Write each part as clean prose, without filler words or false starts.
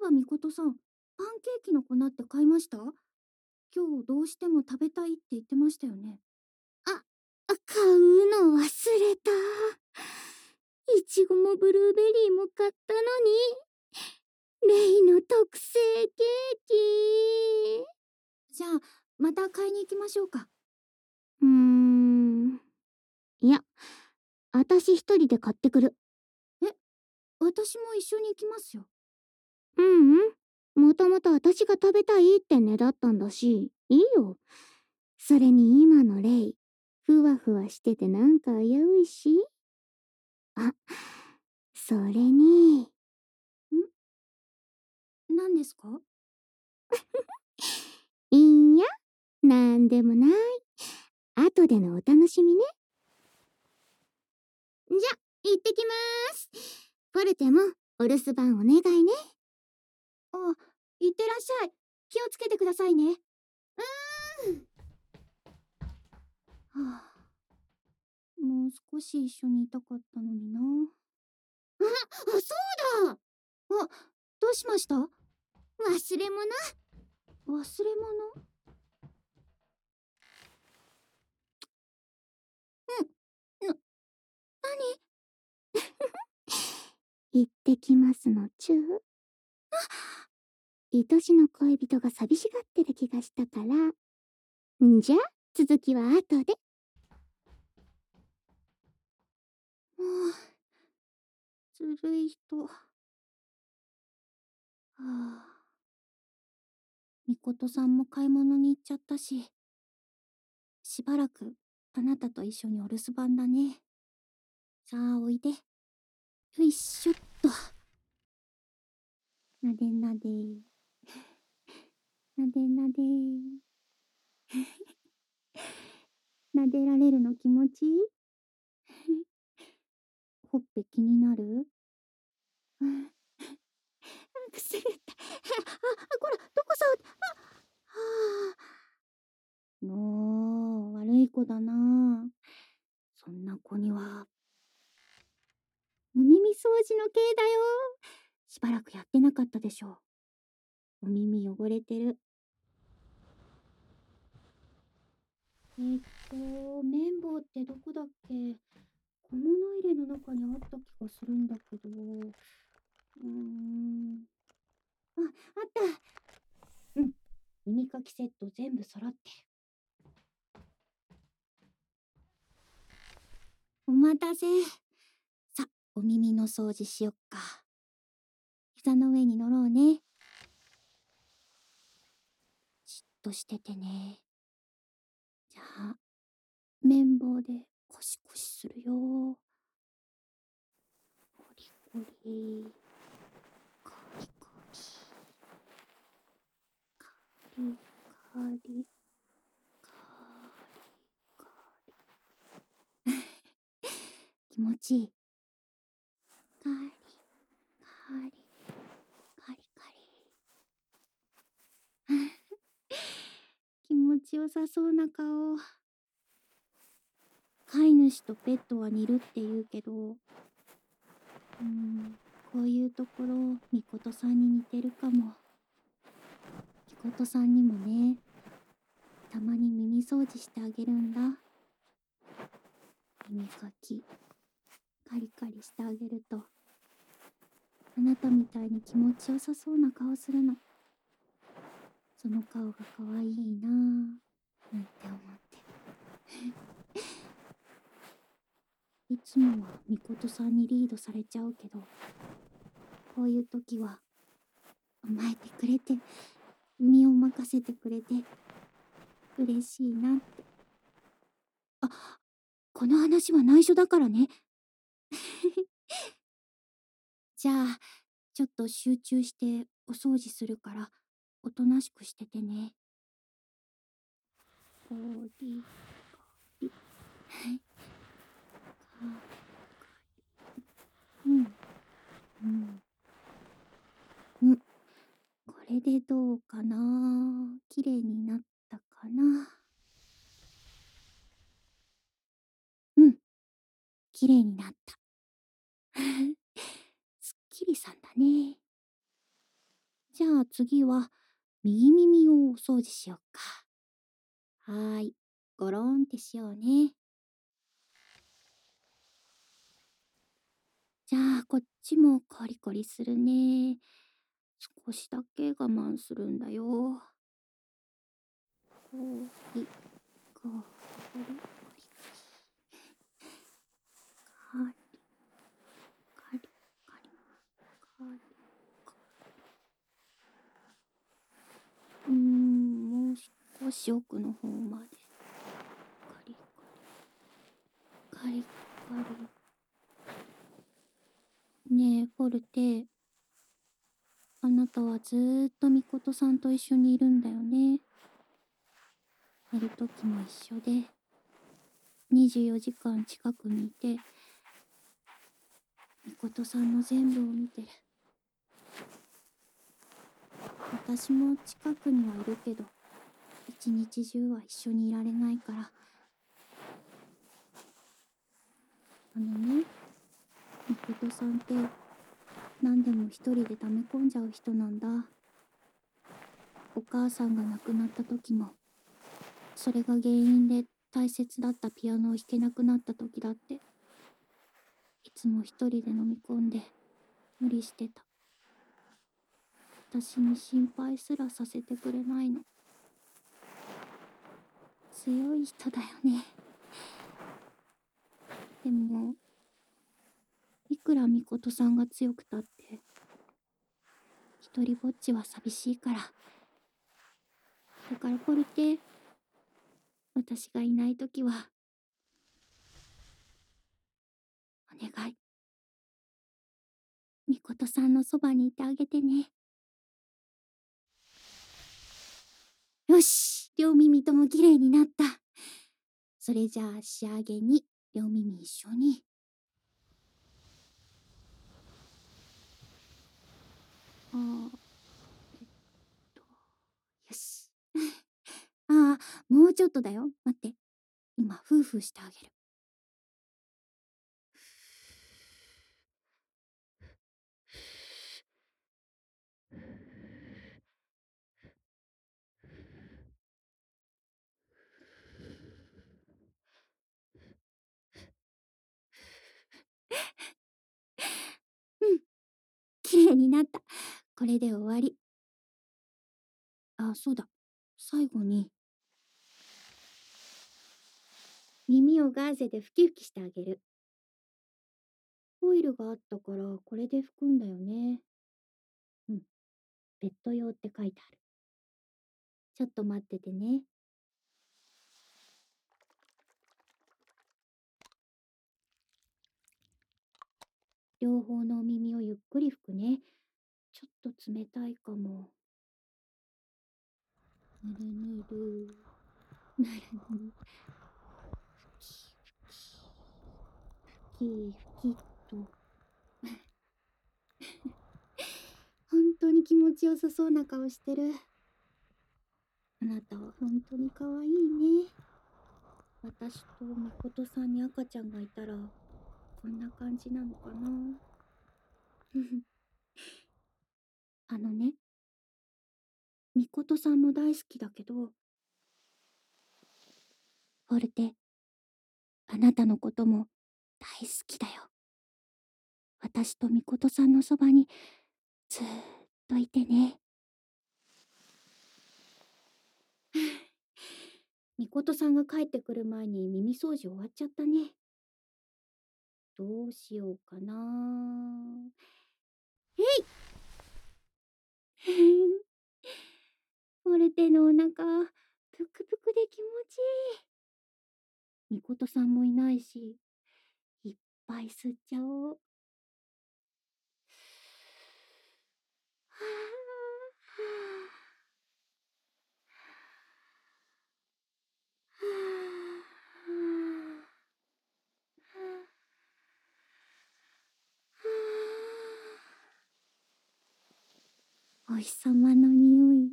みことさん、パンケーキの粉って買いました？今日どうしても食べたいって言ってましたよね。 あ、買うの忘れた。いちごもブルーベリーも買ったのに。レイの特製ケーキ。 じゃあ、また買いに行きましょうか。 うーん。いや、私一人で買ってくる。 え、私も一緒に行きますよ。 ううん。もともと私が食べたいってねだったんだし、いいよ。それに今のレイ、ふわふわしててなんか危ういし。あ、それに、 何ですか？ いいや、なんでもない。後でのお楽しみね。じゃ、行ってきまーす。ポルテもお留守番お願いね。 あ、行ってらっしゃい。気をつけてくださいね。はあ、もう少し一緒にいたかったのにな。 そうだ。 あ、どうしました？ 忘れ物。 忘れ物？な、何？ 行ってきますのちゅう。愛しの恋人が寂しがってる気がしたから。んじゃ、続きは後で。 もう、ずるい人。はあ。みことさんも買い物に行っちゃったし、しばらくあなたと一緒にお留守番だね。さあ、おいで。よいしょっと。なでなで。なでなで。なでられるの気持ちいい？ほっぺ気になる？うん。くすぐった。こら、どこ触って、はあ。もう、悪い子だな。そんな子には。お耳掃除の刑だよ。しばらくやってなかったでしょう。お耳汚れてる。綿棒ってどこだっけ？小物入れの中にあった気がするんだけど。あ、あった。うん。耳かきセット全部揃ってる。お待たせ。さ、お耳の掃除しよっか。膝の上に乗ろうね。じっとしててね。じゃあ、綿棒でコシコシするよ。コリコリ。カリカリ。カリカリ。カリカリ。気持ちいい。カリカリカリカリ。気持ちよさそうな顔。飼い主とペットは似るって言うけど、こういうところみことさんに似てるかも。みことさんにもね、たまに耳掃除してあげるんだ。耳かきカリカリしてあげると、あなたみたいに気持ちよさそうな顔するの。その顔が可愛いなぁなんて思って。いつもはみことさんにリードされちゃうけど、こういう時は甘えてくれて、身を任せてくれて嬉しいなって。あ、この話は内緒だからね。じゃあ、ちょっと集中してお掃除するから、おとなしくしててね。ゴリゴリ。はい。うん。うん。うん。これでどうかな？綺麗になったかな？うん。綺麗になった。すっきりさんだね。 じゃあ次は右耳をお掃除しよっか。はーい。ゴロンってしようね。じゃあこっちもコリコリするね。少しだけ我慢するんだよ。コリコリコリカリカリカリカリカリ。もう少し奥の方まで。カリカリカリカリ。ねえフォルテ、あなたはずーっとみことさんと一緒にいるんだよね。寝るときも一緒で、24時間近くにいて、みことさんの全部を見てる。私も近くにはいるけど、一日中は一緒にいられないから。ね、みことさんって何でも一人で溜め込んじゃう人なんだ。お母さんが亡くなった時も、それが原因で大切だったピアノを弾けなくなった時だって、いつも一人で飲み込んで無理してた。私に心配すらさせてくれないの。強い人だよね。でもいくらみことさんが強くたって一人ぼっちは寂しいから。だからポルテ、私がいないときはお願い、みことさんのそばにいてあげてね。よし、両耳ともきれいになった。それじゃあ仕上げに両耳一緒に。よし。ああ、もうちょっとだよ。待って。今、フーフーしてあげる。うん、きれいになった。これで終わり。あ、そうだ。最後に、耳をガーゼでふきふきしてあげる。オイルがあったから、これで拭くんだよね。うん、ペット用って書いてある。ちょっと待っててね。両方のお耳をゆっくり拭くね。ちょっと冷たいかも。ぬるぬる。ぬるぬる。ふきふきふきと。本当に気持ちよさそうな顔してる。あなたは本当に可愛いね。私とみことさんに赤ちゃんがいたら、こんな感じなのかな。ね、みことさんも大好きだけど、フォルテ、あなたのことも大好きだよ。私とみことさんのそばにずーっといてね。みことさんが帰ってくる前に耳掃除終わっちゃったね。どうしようかな。えいフォルテのお腹、ぷくぷくで気持ちいい。みことさんもいないし、いっぱい吸っちゃおう。はあ、お日様の匂い。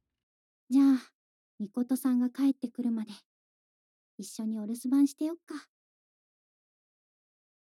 じゃあ、みことさんが帰ってくるまで一緒にお留守番してよっか。